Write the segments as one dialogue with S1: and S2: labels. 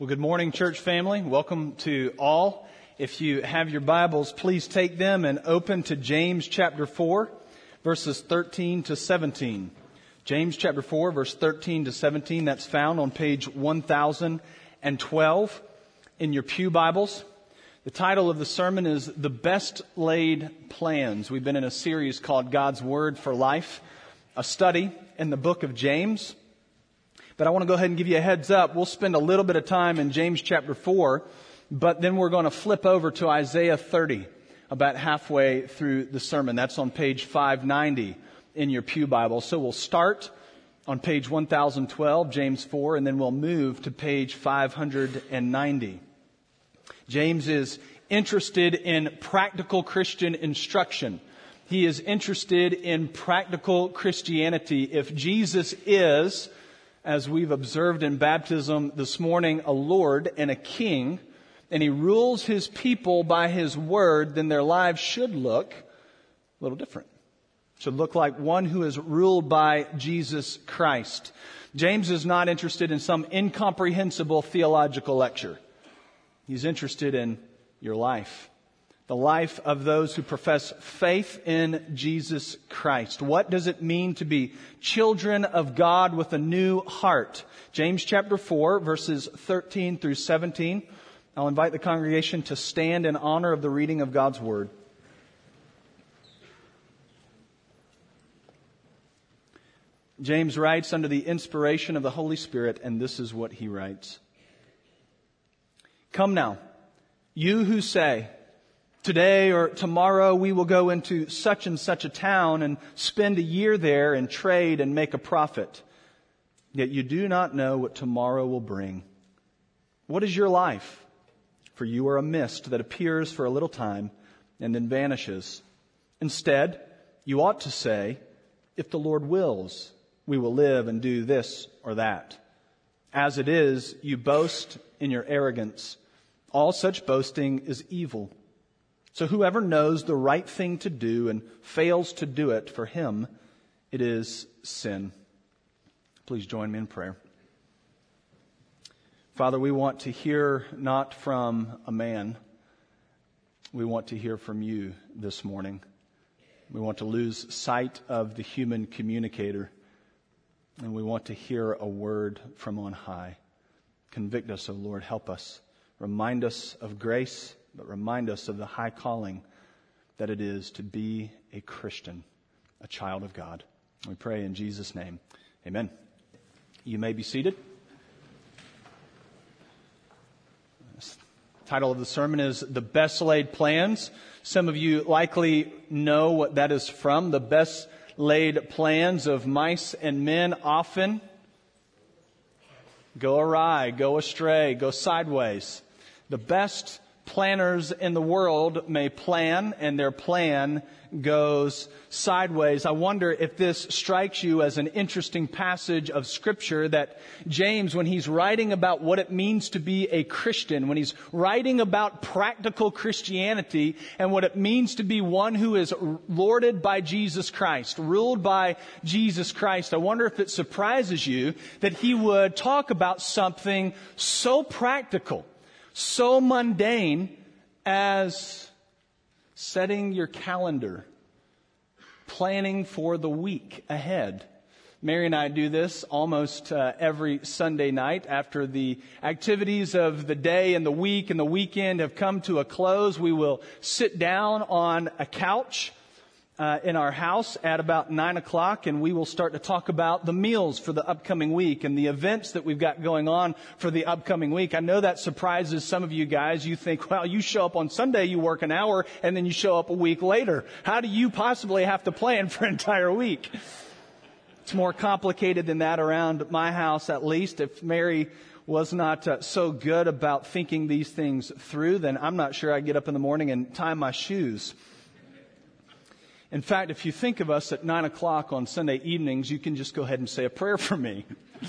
S1: Well, good morning, church family. Welcome to all. If you have your Bibles, please take them and open to James chapter 4, verses 13 to 17. James chapter 4, verse 13 to 17. That's found on page 1012 in your pew Bibles. The title of the sermon is The Best Laid Plans. We've been in a series called God's Word for Life, a study in the book of James. But I want to go ahead and give you a heads up. We'll spend a little bit of time in James chapter 4, but then we're going to flip over to Isaiah 30 about halfway through the sermon. That's on page 590 in your pew Bible. So we'll start on page 1012, James 4, and then we'll move to page 590. James is interested in practical Christian instruction. He is interested in practical Christianity. If Jesus is, as we've observed in baptism this morning, a Lord and a King, and He rules His people by His word, then their lives should look a little different. Should look like one who is ruled by Jesus Christ. James is not interested in some incomprehensible theological lecture. He's interested in your life. The life of those who profess faith in Jesus Christ. What does it mean to be children of God with a new heart? James chapter 4, verses 13 through 17. I'll invite the congregation to stand in honor of the reading of God's Word. James writes under the inspiration of the Holy Spirit, and this is what he writes. Come now, you who say, today or tomorrow we will go into such and such a town and spend a year there and trade and make a profit. Yet you do not know what tomorrow will bring. What is your life? For you are a mist that appears for a little time and then vanishes. Instead, you ought to say, if the Lord wills, we will live and do this or that. As it is, you boast in your arrogance. All such boasting is evil. So whoever knows the right thing to do and fails to do it, for him it is sin. Please join me in prayer. Father, we want to hear not from a man. We want to hear from you this morning. We want to lose sight of the human communicator, and we want to hear a word from on high. Convict us, O Lord. Help us. Remind us of grace, but remind us of the high calling that it is to be a Christian, a child of God. We pray in Jesus' name. Amen. You may be seated. The title of the sermon is The Best Laid Plans. Some of you likely know what that is from. The best laid plans of mice and men often go awry, go astray, go sideways. The best planners in the world may plan, and their plan goes sideways. I wonder if this strikes you as an interesting passage of Scripture, that James, when he's writing about what it means to be a Christian, when he's writing about practical Christianity and what it means to be one who is lorded by Jesus Christ, ruled by Jesus Christ, I wonder if it surprises you that he would talk about something so practical, so mundane as setting your calendar, planning for the week ahead. Mary and I do this almost every Sunday night after the activities of the day and the week and the weekend have come to a close. We will sit down on a couch in our house at about 9 o'clock, and we will start to talk about the meals for the upcoming week and the events that we've got going on for the upcoming week. I know that surprises some of you guys. You think, well, you show up on Sunday, you work an hour, and then you show up a week later. How do you possibly have to plan for an entire week? It's more complicated than that around my house, at least. If Mary was not so good about thinking these things through, then I'm not sure I'd get up in the morning and tie my shoes. In fact, if you think of us at 9 o'clock on Sunday evenings, you can just go ahead and say a prayer for me.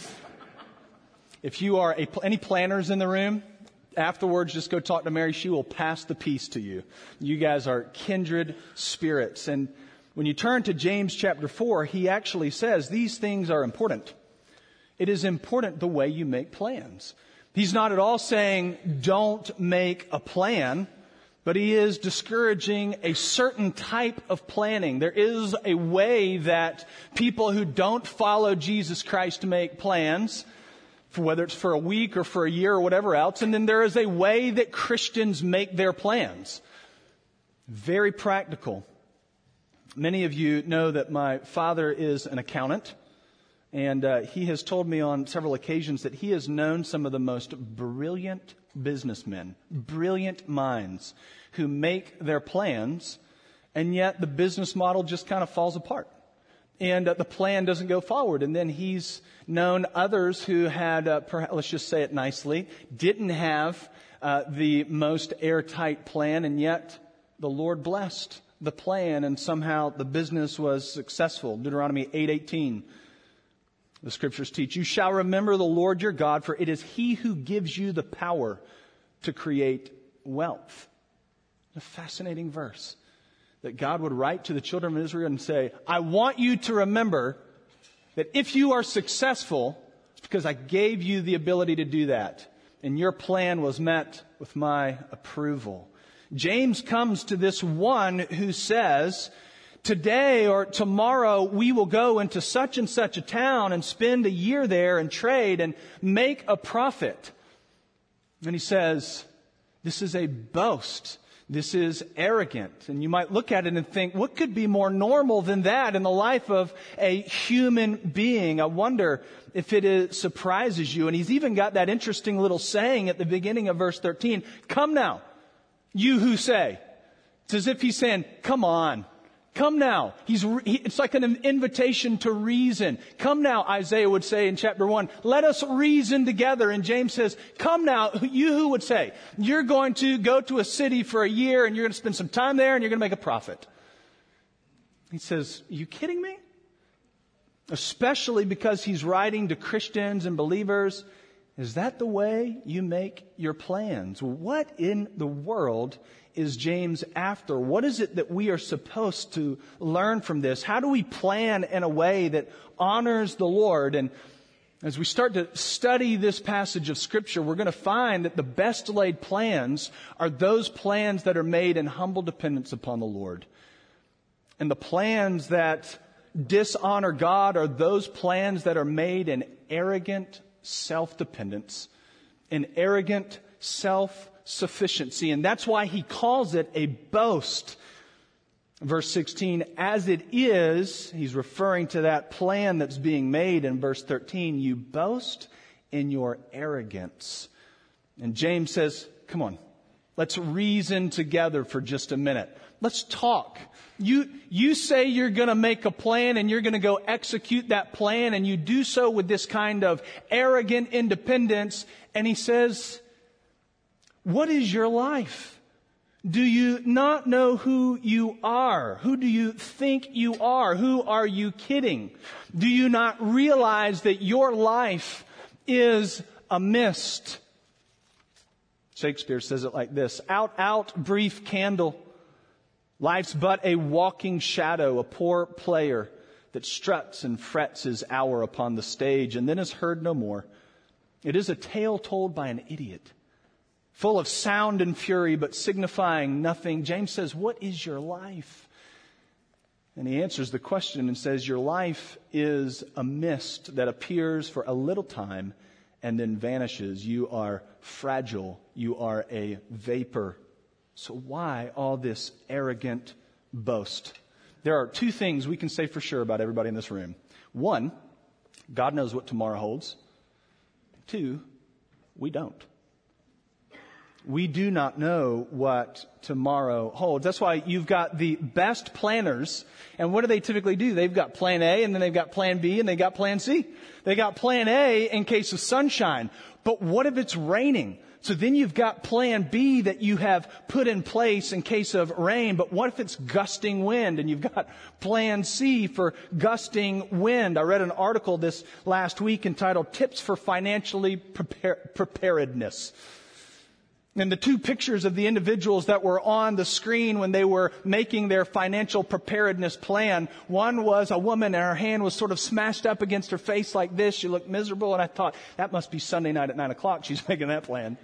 S1: If you are any planners in the room, afterwards just go talk to Mary. She will pass the peace to you. You guys are kindred spirits. And when you turn to James chapter 4, he actually says these things are important. It is important the way you make plans. He's not at all saying don't make a plan, but he is discouraging a certain type of planning. There is a way that people who don't follow Jesus Christ make plans, for whether it's for a week or for a year or whatever else. And then there is a way that Christians make their plans. Very practical. Many of you know that my father is an accountant. And he has told me on several occasions that he has known some of the most brilliant businessmen, brilliant minds who make their plans, and yet the business model just kind of falls apart. And the plan doesn't go forward. And then he's known others who had, let's just say it nicely, didn't have the most airtight plan, and yet the Lord blessed the plan, and somehow the business was successful. Deuteronomy 8:18. The scriptures teach, you shall remember the Lord your God, for it is he who gives you the power to create wealth. A fascinating verse that God would write to the children of Israel and say, I want you to remember that if you are successful, it's because I gave you the ability to do that. And your plan was met with my approval. James comes to this one who says, today or tomorrow we will go into such and such a town and spend a year there and trade and make a profit. And he says, this is a boast. This is arrogant. And you might look at it and think, what could be more normal than that in the life of a human being? I wonder if it surprises you. And he's even got that interesting little saying at the beginning of verse 13. Come now, you who say. It's as if he's saying, come on. Come now. It's like an invitation to reason. Come now, Isaiah would say in chapter 1, let us reason together. And James says, come now, you who would say, you're going to go to a city for a year and you're going to spend some time there and you're going to make a profit. He says, are you kidding me? Especially because he's writing to Christians and believers. Is that the way you make your plans? What in the world is James after? What is it that we are supposed to learn from this? How do we plan in a way that honors the Lord? And as we start to study this passage of Scripture, we're going to find that the best laid plans are those plans that are made in humble dependence upon the Lord. And the plans that dishonor God are those plans that are made in arrogant self-dependence, in arrogant self-sufficiency. And that's why he calls it a boast. Verse 16, as it is, he's referring to that plan that's being made in verse 13. You boast in your arrogance. And James says, come on, let's reason together for just a minute. Let's talk. You say you're going to make a plan and you're going to go execute that plan, and you do so with this kind of arrogant independence. And he says, what is your life? Do you not know who you are? Who do you think you are? Who are you kidding? Do you not realize that your life is a mist? Shakespeare says it like this. Out, brief candle. Life's but a walking shadow, a poor player that struts and frets his hour upon the stage and then is heard no more. It is a tale told by an idiot, full of sound and fury, but signifying nothing. James says, what is your life? And he answers the question and says, your life is a mist that appears for a little time and then vanishes. You are fragile. You are a vapor. So why all this arrogant boast? There are two things we can say for sure about everybody in this room. One, God knows what tomorrow holds. Two, we don't. We do not know what tomorrow holds. That's why you've got the best planners. And what do they typically do? They've got plan A, and then they've got plan B, and they've got plan C. They got plan A in case of sunshine. But what if it's raining? So then you've got plan B that you have put in place in case of rain. But what if it's gusting wind? And you've got plan C for gusting wind. I read an article this last week entitled Tips for Financially Preparedness. And the two pictures of the individuals that were on the screen when they were making their financial preparedness plan, one was a woman and her hand was sort of smashed up against her face like this. She looked miserable, and I thought, that must be Sunday night at 9 o'clock. She's making that plan.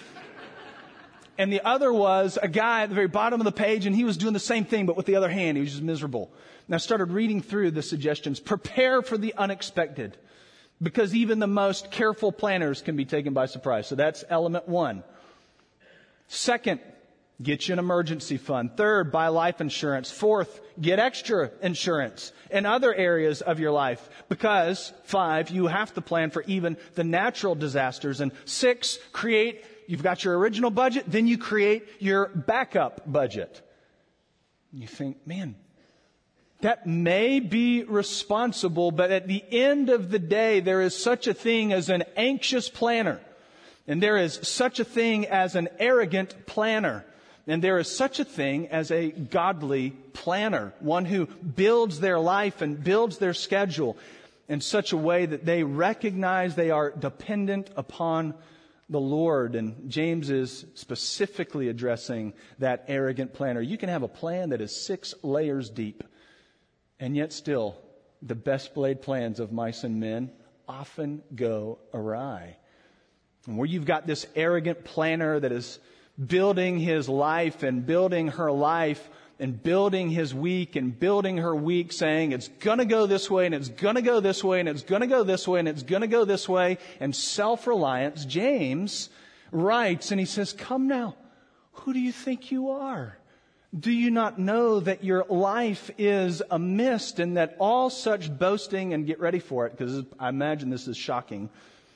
S1: And the other was a guy at the very bottom of the page, and he was doing the same thing, but with the other hand. He was just miserable. And I started reading through the suggestions. Prepare for the unexpected, because even the most careful planners can be taken by surprise. So that's element one. Second, get you an emergency fund. Third, buy life insurance. Fourth, get extra insurance in other areas of your life. Because, 5, you have to plan for even the natural disasters. And 6, you've got your original budget, then you create your backup budget. You think, man, that may be responsible, but at the end of the day, there is such a thing as an anxious planner. And there is such a thing as an arrogant planner. And there is such a thing as a godly planner, one who builds their life and builds their schedule in such a way that they recognize they are dependent upon the Lord. And James is specifically addressing that arrogant planner. You can have a plan that is 6 layers deep, and yet still the best laid plans of mice and men often go awry. And where you've got this arrogant planner that is building his life and building her life and building his week and building her week, saying it's going to go this way and it's going to go this way and it's going to go this way and it's going to go this way, and self-reliance, James writes, and he says, come now, who do you think you are? Do you not know that your life is a mist, and that all such boasting, and get ready for it, because I imagine this is shocking,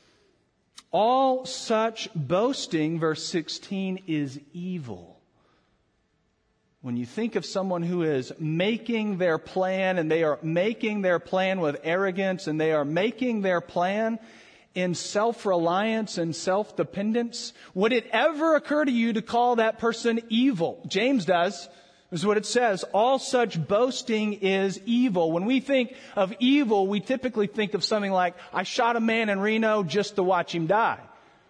S1: all such boasting, verse 16, is evil. When you think of someone who is making their plan, and they are making their plan with arrogance, and they are making their plan in self-reliance and self-dependence, would it ever occur to you to call that person evil? James does. This is what it says. All such boasting is evil. When we think of evil, we typically think of something like, I shot a man in Reno just to watch him die.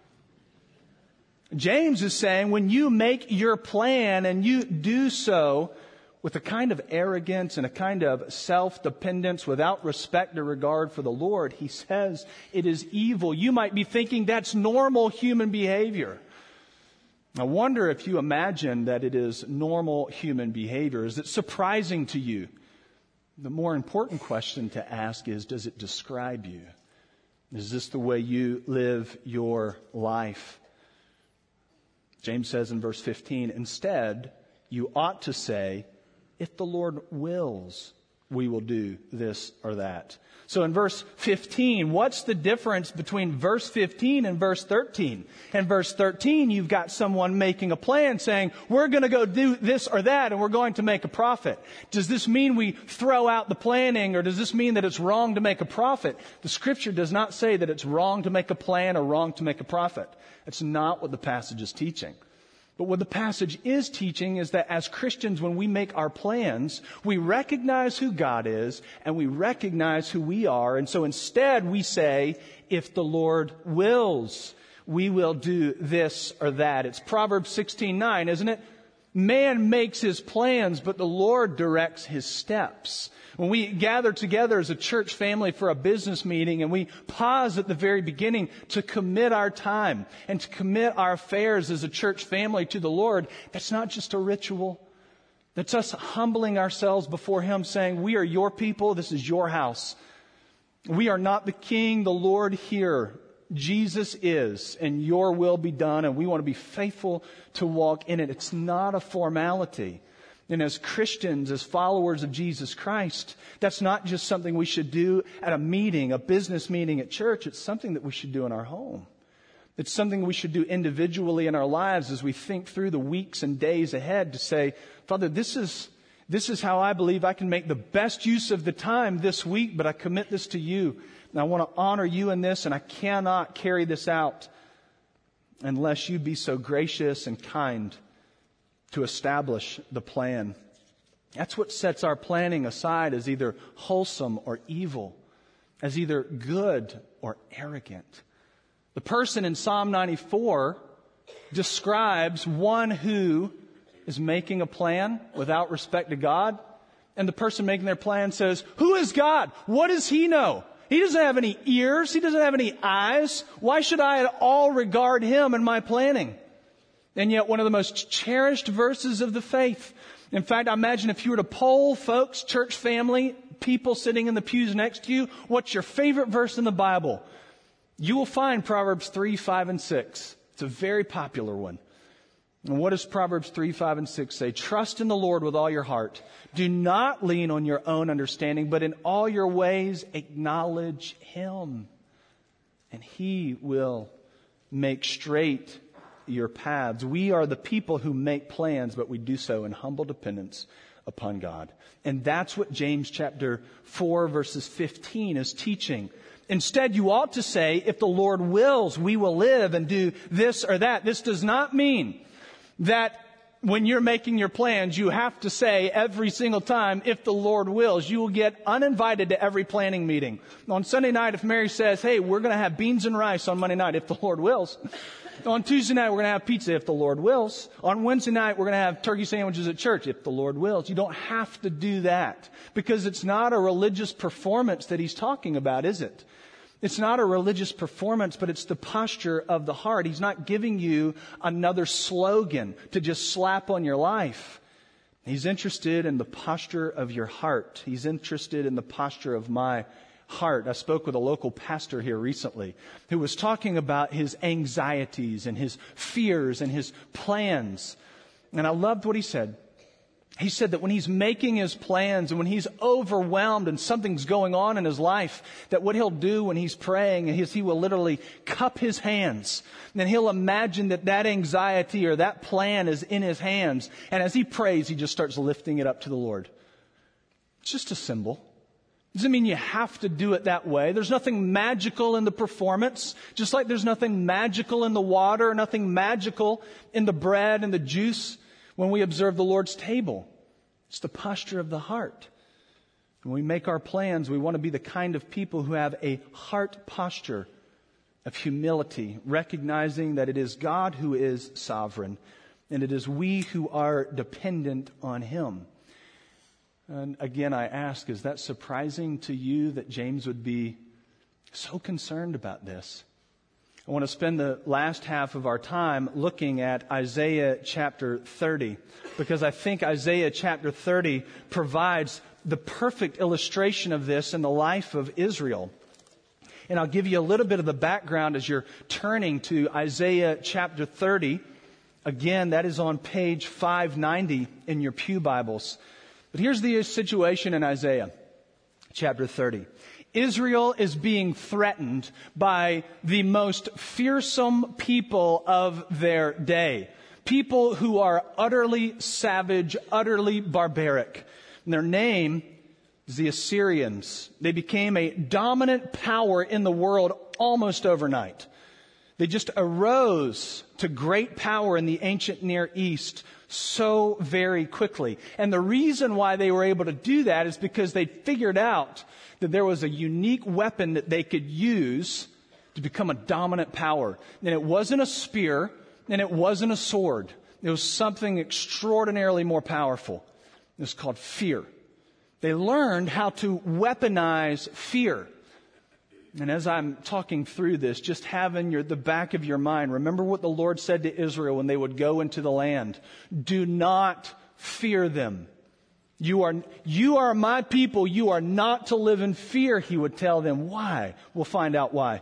S1: James is saying when you make your plan and you do so with a kind of arrogance and a kind of self-dependence without respect or regard for the Lord, he says it is evil. You might be thinking that's normal human behavior. I wonder if you imagine that it is normal human behavior. Is it surprising to you? The more important question to ask is, does it describe you? Is this the way you live your life? James says in verse 15, instead, you ought to say, if the Lord wills, we will do this or that. So in verse 15, what's the difference between verse 15 and verse 13? In verse 13, you've got someone making a plan saying, we're going to go do this or that, and we're going to make a profit. Does this mean we throw out the planning, or does this mean that it's wrong to make a profit? The Scripture does not say that it's wrong to make a plan or wrong to make a profit. That's not what the passage is teaching. But what the passage is teaching is that as Christians, when we make our plans, we recognize who God is and we recognize who we are. And so instead we say, if the Lord wills, we will do this or that. It's Proverbs 16:9, isn't it? Man makes his plans, but the Lord directs his steps. When we gather together as a church family for a business meeting and we pause at the very beginning to commit our time and to commit our affairs as a church family to the Lord, that's not just a ritual. That's us humbling ourselves before Him, saying, we are your people, this is your house. We are not the king, the Lord here. Jesus is, and your will be done, and we want to be faithful to walk in it. It's not a formality. And as Christians, as followers of Jesus Christ, that's not just something we should do at a meeting, a business meeting at church. It's something that we should do in our home. It's something we should do individually in our lives as we think through the weeks and days ahead to say, Father, this is how I believe I can make the best use of the time this week, but I commit this to you. And I want to honor you in this, and I cannot carry this out unless you be so gracious and kind to establish the plan. That's what sets our planning aside as either wholesome or evil, as either good or arrogant. The person in Psalm 94 describes one who is making a plan without respect to God. And the person making their plan says, who is God? What does he know? He doesn't have any ears. He doesn't have any eyes. Why should I at all regard him in my planning? And yet one of the most cherished verses of the faith. In fact, I imagine if you were to poll folks, church family, people sitting in the pews next to you, what's your favorite verse in the Bible? You will find Proverbs 3, 5, and 6. It's a very popular one. And what does Proverbs 3, 5, and 6 say? Trust in the Lord with all your heart. Do not lean on your own understanding, but in all your ways acknowledge him. And he will make straight your paths. We are the people who make plans, but we do so in humble dependence upon God. And that's what James chapter 4 verses 15 is teaching. Instead, you ought to say, if the Lord wills, we will live and do this or that. This does not mean that when you're making your plans, you have to say every single time, if the Lord wills. You will get uninvited to every planning meeting. On Sunday night, if Mary says, hey, we're going to have beans and rice on Monday night, if the Lord wills. On Tuesday night, we're going to have pizza, if the Lord wills. On Wednesday night, we're going to have turkey sandwiches at church, if the Lord wills. You don't have to do that, because it's not a religious performance that he's talking about, is it? It's not a religious performance, but it's the posture of the heart. He's not giving you another slogan to just slap on your life. He's interested in the posture of your heart. He's interested in the posture of my heart. I spoke with a local pastor here recently who was talking about his anxieties and his fears and his plans. And I loved what he said. He said that when he's making his plans and when he's overwhelmed and something's going on in his life, that what he'll do when he's praying is he will literally cup his hands. And he'll imagine that that anxiety or that plan is in his hands. And as he prays, he just starts lifting it up to the Lord. It's just a symbol. Doesn't mean you have to do it that way. There's nothing magical in the performance, just like there's nothing magical in the water, nothing magical in the bread and the juice when we observe the Lord's table. It's the posture of the heart. When we make our plans, we want to be the kind of people who have a heart posture of humility, recognizing that it is God who is sovereign, and it is we who are dependent on him. And again, I ask, is that surprising to you that James would be so concerned about this? I want to spend the last half of our time looking at Isaiah chapter 30, because I think Isaiah chapter 30 provides the perfect illustration of this in the life of Israel. And I'll give you a little bit of the background as you're turning to Isaiah chapter 30. Again, that is on page 590 in your pew Bibles. But here's the situation in Isaiah chapter 30. Israel is being threatened by the most fearsome people of their day. People who are utterly savage, utterly barbaric. And their name is the Assyrians. They became a dominant power in the world almost overnight. They just arose to great power in the ancient Near East so very quickly. And the reason why they were able to do that is because they figured out that there was a unique weapon that they could use to become a dominant power. And it wasn't a spear, and it wasn't a sword. It was something extraordinarily more powerful. It was called fear. They learned how to weaponize fear. And as I'm talking through this, just have in the back of your mind, remember what the Lord said to Israel when they would go into the land. Do not fear them. You are my people. You are not to live in fear, he would tell them. Why? We'll find out why.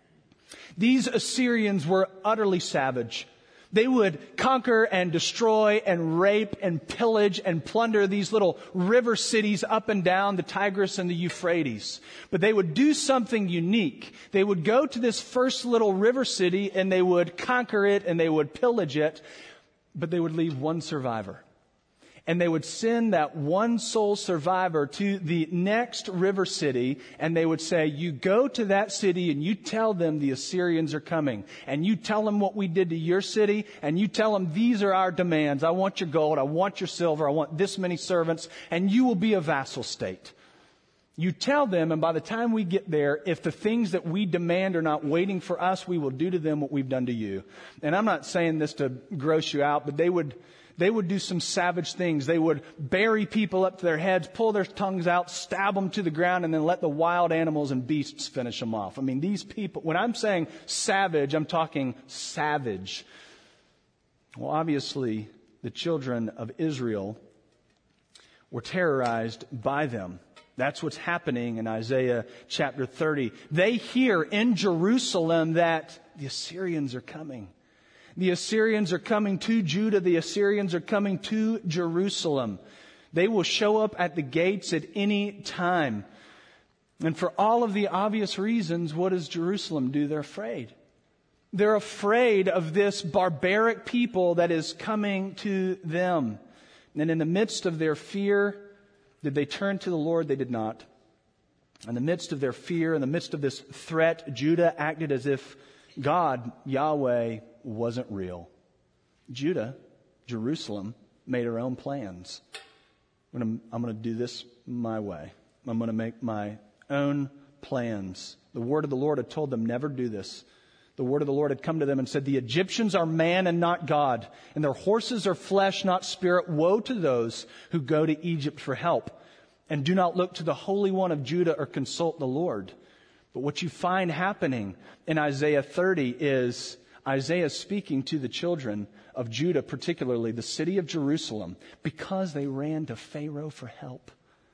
S1: These Assyrians were utterly savage. They would conquer and destroy and rape and pillage and plunder these little river cities up and down the Tigris and the Euphrates. But they would do something unique. They would go to this first little river city and they would conquer it and they would pillage it, but they would leave one survivor. And they would send that one sole survivor to the next river city, and they would say, you go to that city and you tell them the Assyrians are coming. And you tell them what we did to your city, and you tell them these are our demands. I want your gold, I want your silver, I want this many servants, and you will be a vassal state. You tell them, and by the time we get there, if the things that we demand are not waiting for us, we will do to them what we've done to you. And I'm not saying this to gross you out, but they would do some savage things. They would bury people up to their heads, pull their tongues out, stab them to the ground, and then let the wild animals and beasts finish them off. I mean, these people, when I'm saying savage, I'm talking savage. Well, obviously, the children of Israel were terrorized by them. That's what's happening in Isaiah chapter 30. They hear in Jerusalem that the Assyrians are coming. The Assyrians are coming to Judah. The Assyrians are coming to Jerusalem. They will show up at the gates at any time. And for all of the obvious reasons, what does Jerusalem do? They're afraid. They're afraid of this barbaric people that is coming to them. And in the midst of their fear, did they turn to the Lord? They did not. In the midst of their fear, in the midst of this threat, Judah acted as if God, Yahweh, wasn't real. Judah, Jerusalem, made her own plans. I'm going to do this my way. I'm going to make my own plans. The word of the Lord had told them, never do this. The word of the Lord had come to them and said, the Egyptians are man and not God, and their horses are flesh, not spirit. Woe to those who go to Egypt for help and do not look to the Holy One of Judah or consult the Lord. But what you find happening in Isaiah 30 is Isaiah speaking to the children of Judah, particularly the city of Jerusalem, because they ran to Pharaoh for help.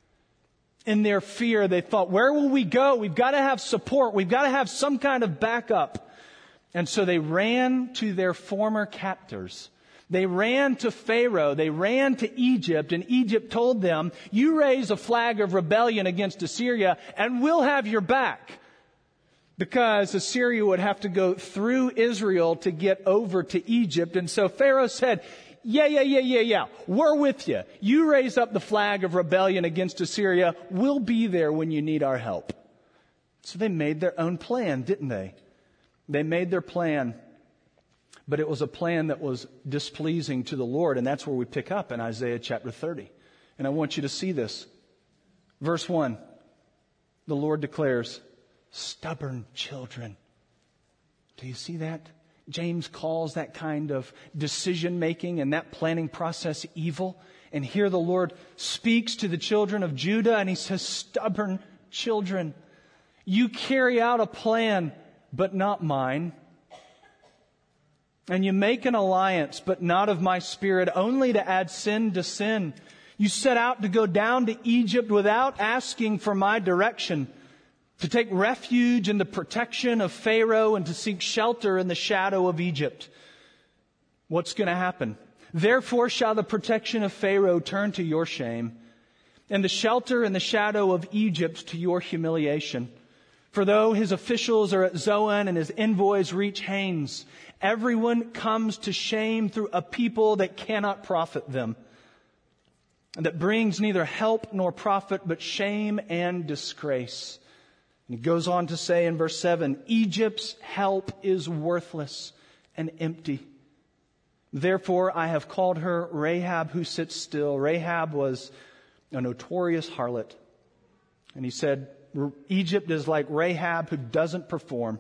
S1: In their fear, they thought, where will we go? We've got to have support. We've got to have some kind of backup. And so they ran to their former captors. They ran to Pharaoh. They ran to Egypt. And Egypt told them, you raise a flag of rebellion against Assyria and we'll have your back. Because Assyria would have to go through Israel to get over to Egypt. And so Pharaoh said, yeah. We're with you. You raise up the flag of rebellion against Assyria. We'll be there when you need our help. So they made their own plan, didn't they? They made their plan, but it was a plan that was displeasing to the Lord. And that's where we pick up in Isaiah chapter 30. And I want you to see this. Verse 1, the Lord declares, stubborn children. Do you see that? James calls that kind of decision making and that planning process evil. And here the Lord speaks to the children of Judah and he says, stubborn children, you carry out a plan, but not mine. And you make an alliance, but not of my spirit, only to add sin to sin. You set out to go down to Egypt without asking for my direction, to take refuge in the protection of Pharaoh and to seek shelter in the shadow of Egypt. What's going to happen? Therefore shall the protection of Pharaoh turn to your shame, and the shelter in the shadow of Egypt to your humiliation. For though his officials are at Zoan and his envoys reach Hanes, everyone comes to shame through a people that cannot profit them, and that brings neither help nor profit, but shame and disgrace. And he goes on to say in verse 7, Egypt's help is worthless and empty. Therefore I have called her Rahab who sits still. Rahab was a notorious harlot. And he said, Egypt is like Rahab who doesn't perform.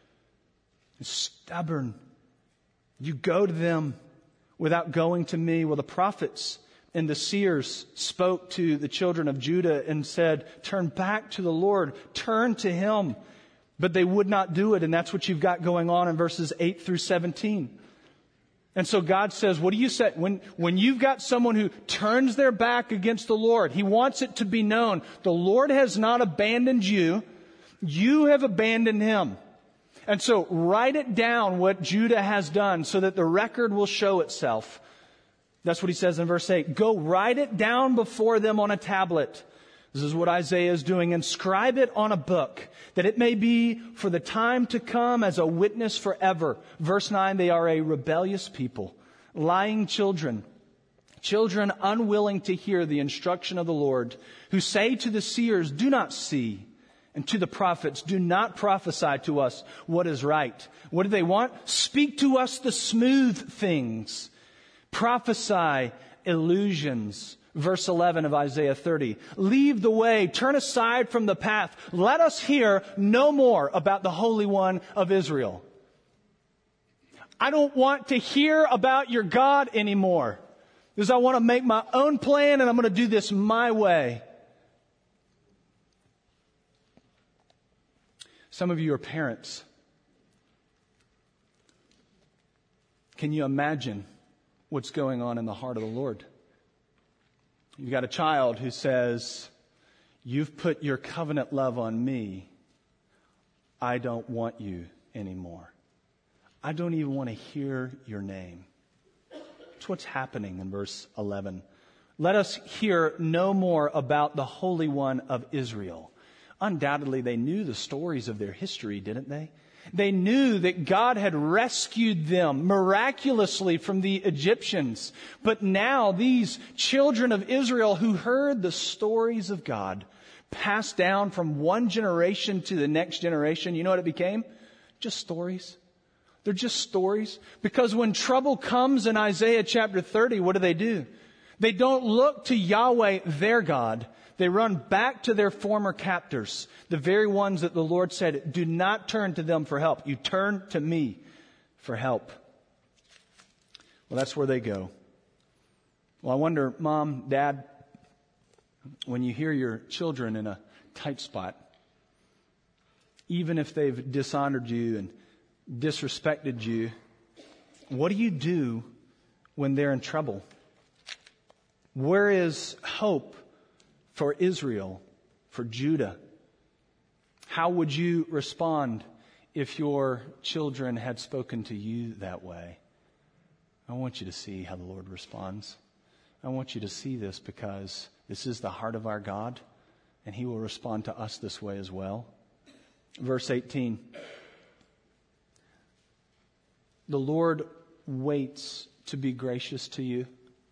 S1: It's stubborn. You go to them without going to me. Well, the prophets and the seers spoke to the children of Judah and said, turn back to the Lord, turn to him. But they would not do it. And that's what you've got going on in verses 8 through 17. And so God says, what do you say? When you've got someone who turns their back against the Lord, he wants it to be known. The Lord has not abandoned you. You have abandoned him. And so write it down what Judah has done so that the record will show itself. That's what he says in verse 8. Go write it down before them on a tablet. This is what Isaiah is doing. Inscribe it on a book, that it may be for the time to come as a witness forever. Verse 9, they are a rebellious people, lying children, children unwilling to hear the instruction of the Lord, who say to the seers, do not see, and to the prophets, do not prophesy to us what is right. What do they want? Speak to us the smooth things. Prophesy illusions. verse 11 of Isaiah 30. Leave the way, turn aside from the path. Let us hear no more about the Holy One of Israel. I don't want to hear about your God anymore, because I want to make my own plan and I'm going to do this my way. Some of you are parents. Can you imagine what's going on in the heart of the Lord? You've got a child who says, you've put your covenant love on me. I don't want you anymore. I don't even want to hear your name. That's what's happening in verse 11. Let us hear no more about the Holy One of Israel. Undoubtedly, they knew the stories of their history, didn't they? They knew that God had rescued them miraculously from the Egyptians. But now these children of Israel who heard the stories of God passed down from one generation to the next generation, you know what it became? Just stories. They're just stories. Because when trouble comes in Isaiah chapter 30, what do? They don't look to Yahweh, their God. They run back to their former captors, the very ones that the Lord said, do not turn to them for help. You turn to me for help. Well, that's where they go. Well, I wonder, Mom, Dad, when you hear your children in a tight spot, even if they've dishonored you and disrespected you, what do you do when they're in trouble? Where is hope for Israel, for Judah? How would you respond if your children had spoken to you that way? I want you to see how the Lord responds. I want you to see this because this is the heart of our God, and He will respond to us this way as well. Verse 18. The Lord waits to be gracious to you,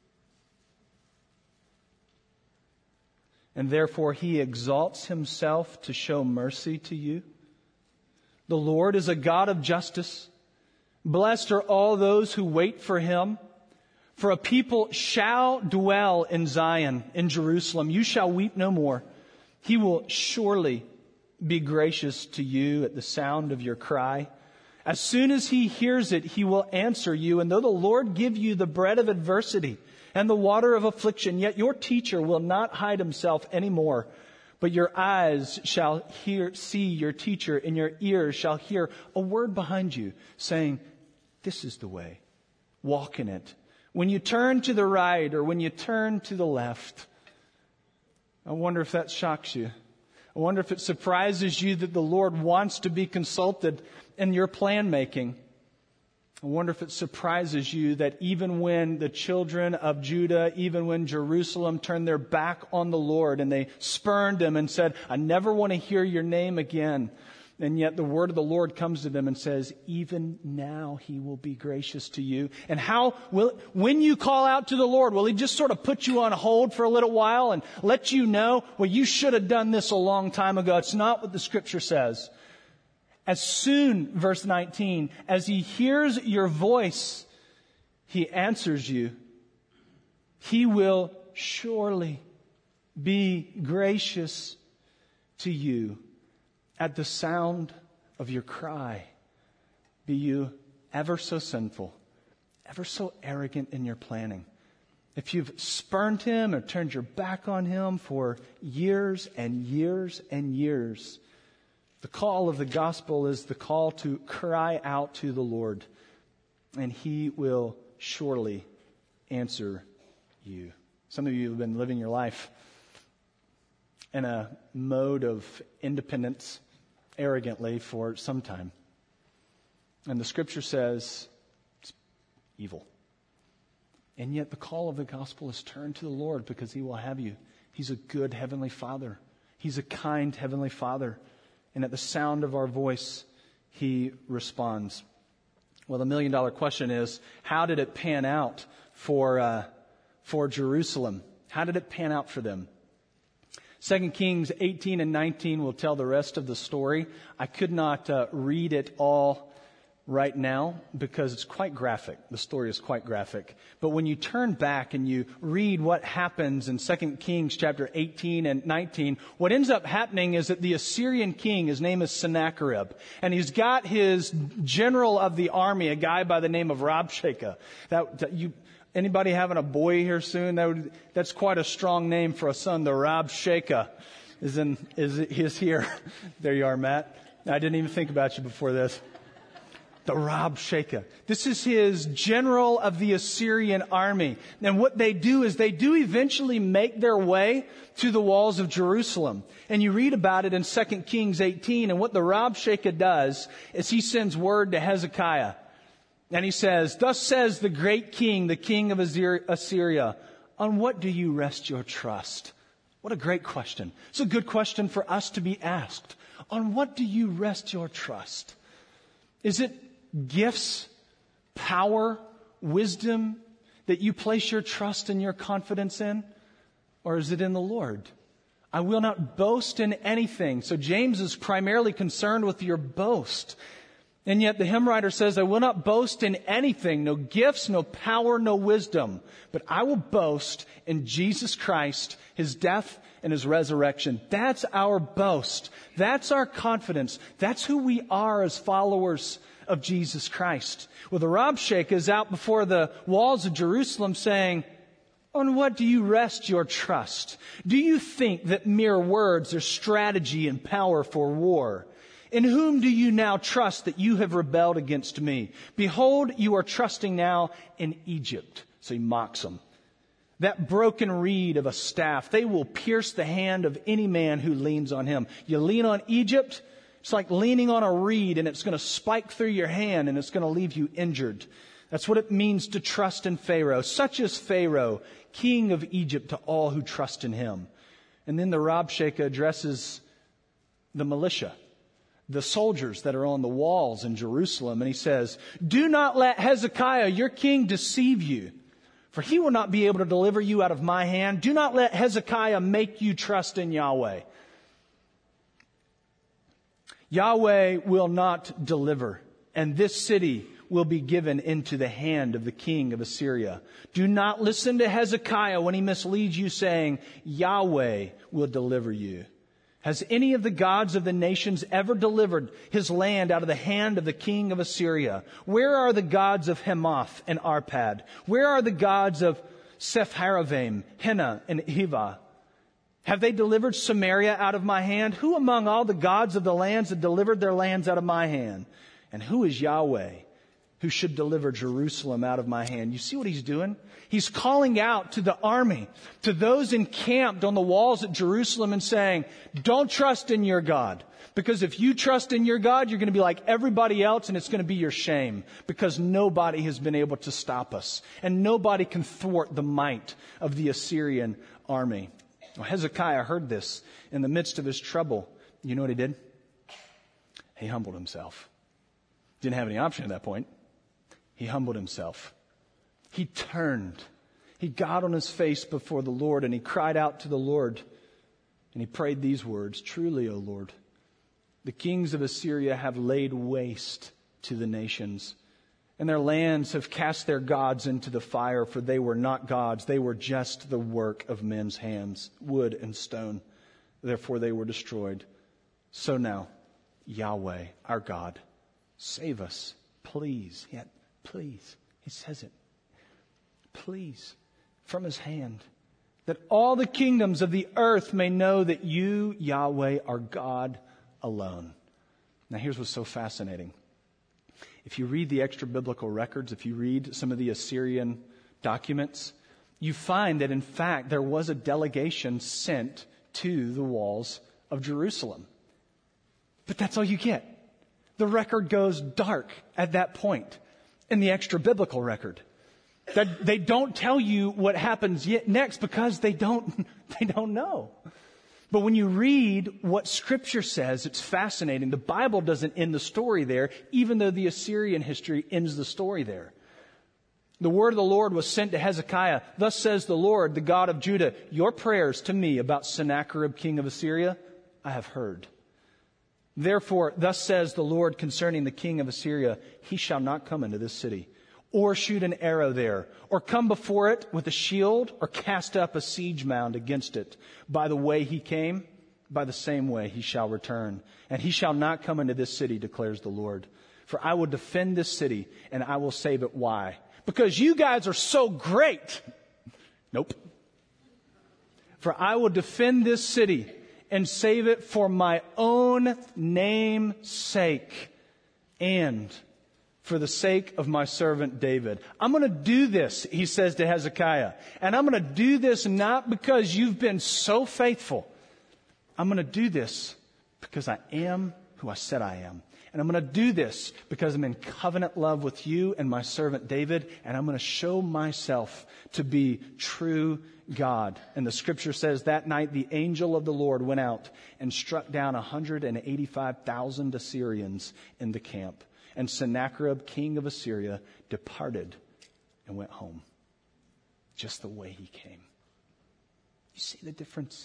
S1: and therefore He exalts Himself to show mercy to you. The Lord is a God of justice. Blessed are all those who wait for Him. For a people shall dwell in Zion, in Jerusalem. You shall weep no more. He will surely be gracious to you at the sound of your cry. As soon as He hears it, He will answer you. And though the Lord give you the bread of adversity and the water of affliction, yet your teacher will not hide himself anymore. But your eyes shall see your teacher, and your ears shall hear a word behind you saying, this is the way, walk in it. When you turn to the right or when you turn to the left. I wonder if that shocks you. I wonder if it surprises you that the Lord wants to be consulted in your plan making. I wonder if it surprises you that even when the children of Judah, even when Jerusalem turned their back on the Lord and they spurned Him and said, I never want to hear your name again. And yet the word of the Lord comes to them and says, even now He will be gracious to you. And when you call out to the Lord, will He just sort of put you on hold for a little while and let you know, well, you should have done this a long time ago. It's not what the Scripture says. As soon, verse 19, as He hears your voice, He answers you. He will surely be gracious to you at the sound of your cry. Be you ever so sinful, ever so arrogant in your planning. If you've spurned Him or turned your back on Him for years and years and years, the call of the gospel is the call to cry out to the Lord, and He will surely answer you. Some of you have been living your life in a mode of independence, arrogantly, for some time. And the Scripture says it's evil. And yet the call of the gospel is turn to the Lord because He will have you. He's a good Heavenly Father. He's a kind Heavenly Father. And at the sound of our voice, He responds. Well, the million-dollar question is, how did it pan out for Jerusalem? How did it pan out for them? 2 Kings 18 and 19 will tell the rest of the story. I could not read it all right now because it's quite graphic. The story is quite graphic. But when you turn back and you read what happens in 2 Kings chapter 18 and 19, what ends up happening is that the Assyrian king, his name is Sennacherib, and he's got his general of the army, a guy by the name of Rabshakeh. Anybody having a boy here soon? That's quite a strong name for a son. The Rabshakeh is here. There you are, Matt. I didn't even think about you before this. The Rabshakeh. This is his general of the Assyrian army. And what they do is they do eventually make their way to the walls of Jerusalem. And you read about it in 2 Kings 18. And what the Rabshakeh does is he sends word to Hezekiah. And he says, "Thus says the great king, the king of Assyria, on what do you rest your trust?" What a great question. It's a good question for us to be asked. On what do you rest your trust? Is it gifts, power, wisdom that you place your trust and your confidence in? Or is it in the Lord? I will not boast in anything. So James is primarily concerned with your boast. And yet the hymn writer says, I will not boast in anything, no gifts, no power, no wisdom, but I will boast in Jesus Christ, His death and His resurrection. That's our boast. That's our confidence. That's who we are as followers of Jesus Christ. Well, the Rabshakeh is out before the walls of Jerusalem saying, on what do you rest your trust? Do you think that mere words are strategy and power for war? In whom do you now trust that you have rebelled against me? Behold, you are trusting now in Egypt. So he mocks them. That broken reed of a staff, they will pierce the hand of any man who leans on him. You lean on Egypt, it's like leaning on a reed, and it's going to spike through your hand and it's going to leave you injured. That's what it means to trust in Pharaoh. Such is Pharaoh, king of Egypt, to all who trust in him. And then the Rabshakeh addresses the militia, the soldiers that are on the walls in Jerusalem. And he says, do not let Hezekiah, your king, deceive you, for he will not be able to deliver you out of my hand. Do not let Hezekiah make you trust in Yahweh. Yahweh will not deliver, and this city will be given into the hand of the king of Assyria. Do not listen to Hezekiah when he misleads you, saying, Yahweh will deliver you. Has any of the gods of the nations ever delivered his land out of the hand of the king of Assyria? Where are the gods of Hamath and Arpad? Where are the gods of Sepharvaim, Hena, and Hivah? Have they delivered Samaria out of my hand? Who among all the gods of the lands have delivered their lands out of my hand? And who is Yahweh, who should deliver Jerusalem out of my hand? You see what he's doing? He's calling out to the army, to those encamped on the walls at Jerusalem and saying, don't trust in your God. Because if you trust in your God, you're going to be like everybody else, and it's going to be your shame. Because nobody has been able to stop us. And nobody can thwart the might of the Assyrian army. Well, Hezekiah heard this in the midst of his trouble. You know what he did? He humbled himself. Didn't have any option at that point. He humbled himself. He turned. He got on his face before the Lord, and he cried out to the Lord. And he prayed these words, truly, O Lord, the kings of Assyria have laid waste to the nations, and their lands have cast their gods into the fire, for they were not gods. They were just the work of men's hands, wood and stone. Therefore they were destroyed. So now, Yahweh, our God, save us, please. Yet, please. He says it. Please, from his hand, that all the kingdoms of the earth may know that you, Yahweh, are God alone. Now here's what's so fascinating. If you read the extra biblical records, if you read some of the Assyrian documents, you find that in fact there was a delegation sent to the walls of Jerusalem. But that's all you get. The record goes dark at that point in the extra biblical record. That they don't tell you what happens yet next because they don't know. But when you read what Scripture says, it's fascinating. The Bible doesn't end the story there, even though the Assyrian history ends the story there. The word of the Lord was sent to Hezekiah. Thus says the Lord, the God of Judah, your prayers to me about Sennacherib, king of Assyria, I have heard. Therefore, thus says the Lord concerning the king of Assyria, he shall not come into this city, or shoot an arrow there, or come before it with a shield, or cast up a siege mound against it. By the way he came, by the same way he shall return. And he shall not come into this city, declares the Lord. For I will defend this city, and I will save it. Why? Because you guys are so great. Nope. For I will defend this city and save it for my own name's sake and for the sake of my servant David. I'm going to do this, he says to Hezekiah. And I'm going to do this not because you've been so faithful. I'm going to do this because I am who I said I am. And I'm going to do this because I'm in covenant love with you and my servant David. And I'm going to show myself to be true God. And the scripture says that night the angel of the Lord went out and struck down 185,000 Assyrians in the camp. And Sennacherib, king of Assyria, departed and went home. Just the way he came. You see the difference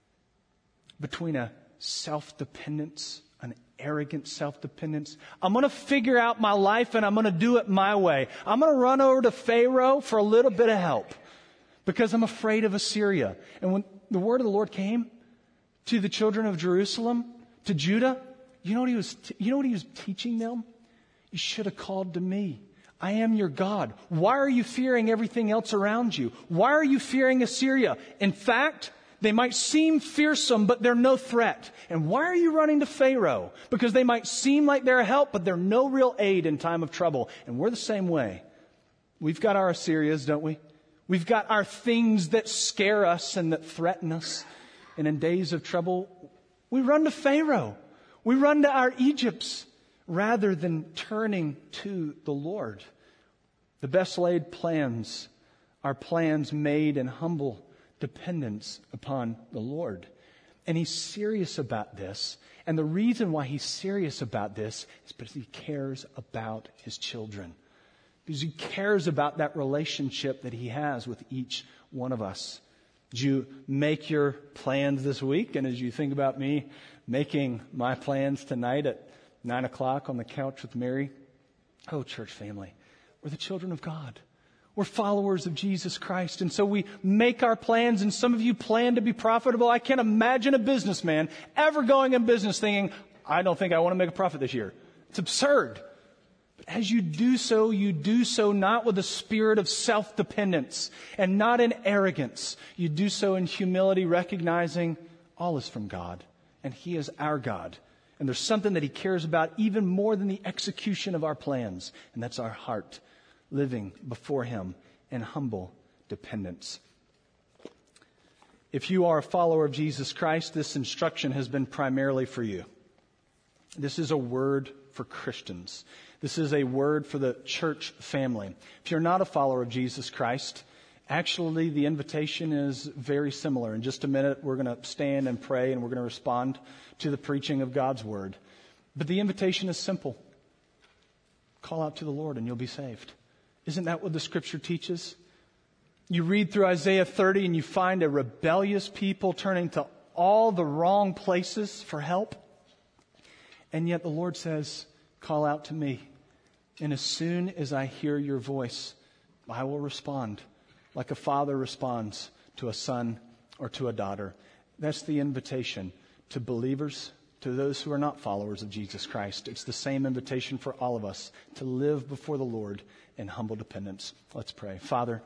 S1: between a self-dependence, an arrogant self-dependence? I'm going to figure out my life and I'm going to do it my way. I'm going to run over to Pharaoh for a little bit of help because I'm afraid of Assyria. And when the word of the Lord came to the children of Jerusalem, to Judah, you know what he was teaching them? You should have called to me. I am your God. Why are you fearing everything else around you? Why are you fearing Assyria? In fact, they might seem fearsome, but they're no threat. And why are you running to Pharaoh? Because they might seem like they're a help, but they're no real aid in time of trouble. And we're the same way. We've got our Assyrias, don't we? We've got our things that scare us and that threaten us. And in days of trouble, we run to Pharaoh. We run to our Egypts rather than turning to the Lord. The best laid plans are plans made in humble dependence upon the Lord. And he's serious about this. And the reason why he's serious about this is because he cares about his children. Because he cares about that relationship that he has with each one of us. Did you make your plans this week? And as you think about me making my plans tonight at 9 o'clock on the couch with Mary, oh, church family, we're the children of God. We're followers of Jesus Christ. And so we make our plans, and some of you plan to be profitable. I can't imagine a businessman ever going in business thinking, I don't think I want to make a profit this year. It's absurd. But as you do so not with a spirit of self-dependence and not in arrogance. You do so in humility, recognizing all is from God, and He is our God. And there's something that He cares about even more than the execution of our plans, and that's our heart, living before Him in humble dependence. If you are a follower of Jesus Christ, this instruction has been primarily for you. This is a word for Christians. This is a word for the church family. If you're not a follower of Jesus Christ, actually the invitation is very similar. In just a minute, we're going to stand and pray, and we're going to respond to the preaching of God's word. But the invitation is simple. Call out to the Lord and you'll be saved. Isn't that what the scripture teaches? You read through Isaiah 30 and you find a rebellious people turning to all the wrong places for help. And yet the Lord says, call out to me. And as soon as I hear your voice, I will respond like a father responds to a son or to a daughter. That's the invitation to believers, to those who are not followers of Jesus Christ. It's the same invitation for all of us to live before the Lord in humble dependence. Let's pray. Father,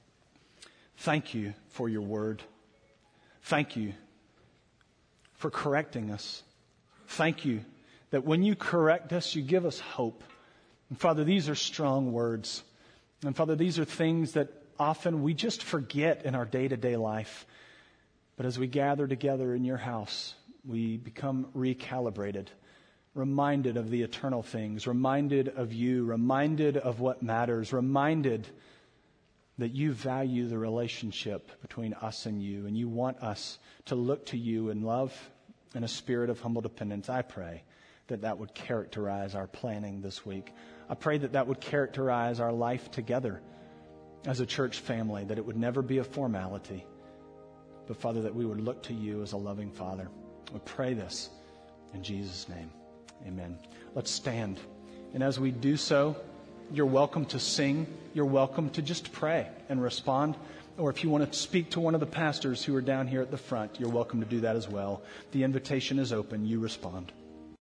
S1: thank you for your word. Thank you for correcting us. Thank you that when you correct us, you give us hope. And Father, these are strong words. And Father, these are things that often we just forget in our day-to-day life. But as we gather together in your house, we become recalibrated, reminded of the eternal things, reminded of you, reminded of what matters, reminded that you value the relationship between us and you want us to look to you in love and a spirit of humble dependence. I pray that that would characterize our planning this week. I pray that that would characterize our life together as a church family, that it would never be a formality, but Father, that we would look to you as a loving Father. We pray this In Jesus' name, amen. Let's stand. And as we do so, you're welcome to sing. You're welcome to just pray and respond. Or if you want to speak to one of the pastors who are down here at the front, you're welcome to do that as well. The invitation is open. You respond.